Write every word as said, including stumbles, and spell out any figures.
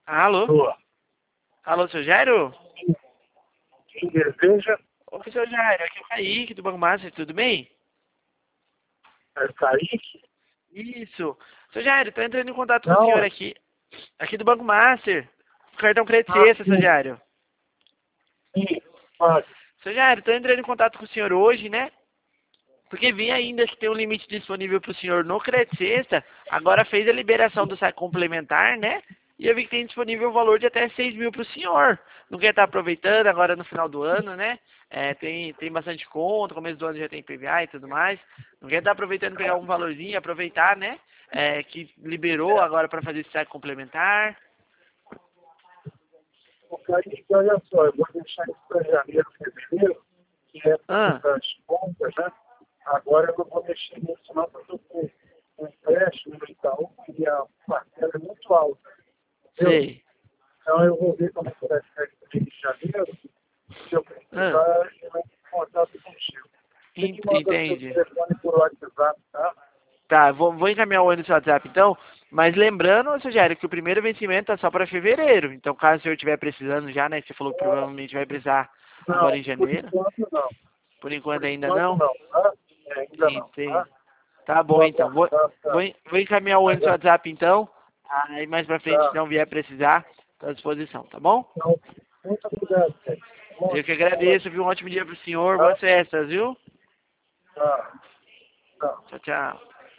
Alô? Boa. Alô, seu Jairo? Quem deseja, Oi, seu Jairo, aqui é o Kaique do Banco Master, tudo bem? é Kaique? Isso. Seu Jairo, tô entrando em contato com o Não, senhor é. aqui. Aqui do Banco Master. Cartão crédito Ah, sexta, seu sim, Jairo. sim, pode. Seu Jairo, tô entrando em contato com o senhor hoje, né? Porque vi ainda que tem um limite disponível para o senhor no crédito sexta. Agora fez a liberação do saque complementar, né? E eu vi que tem disponível o valor de até seis mil para o senhor. Não quer estar aproveitando agora no final do ano, né? É, tem, tem bastante conta, começo do ano já tem P V A e tudo mais. Não quer estar aproveitando pegar um valorzinho, aproveitar, né? É, que liberou agora para fazer esse saque complementar. O Kaique, olha só, eu vou deixar isso para janeiro, fevereiro, que é Ah, para as contas, né? Agora eu não vou mexer nisso, não, porque eu estou com um empréstimo no Itaú e a parcela é muito alta, entendeu? sei. Então eu vou ver como é que vai ficar isso em janeiro. Se eu Ah, precisar, eu entro em contato contigo. Você ent- que manda o seu entende. telefone por WhatsApp, tá? Tá, vou, vou encaminhar o ano no seu WhatsApp então. Mas lembrando, seu Jair, que o primeiro vencimento é só para fevereiro. Então, caso o senhor estiver precisando já, né? Que você falou que provavelmente vai precisar agora Não, em por janeiro. enquanto não. Por Por enquanto ainda enquanto não? não, tá? É, ainda não, Entendi. tá? Tá bom Vou então. Vou, aguardar vou, pra, vou encaminhar o ano no seu pra, WhatsApp então. Aí mais pra frente, se pra... não vier precisar, estou à disposição, tá bom? Então, muito obrigado, Ted. Bom, Eu que fala, agradeço, viu? Um ótimo dia pro senhor. tá? Boas festas, viu? Tá, tá. Tchau, tchau.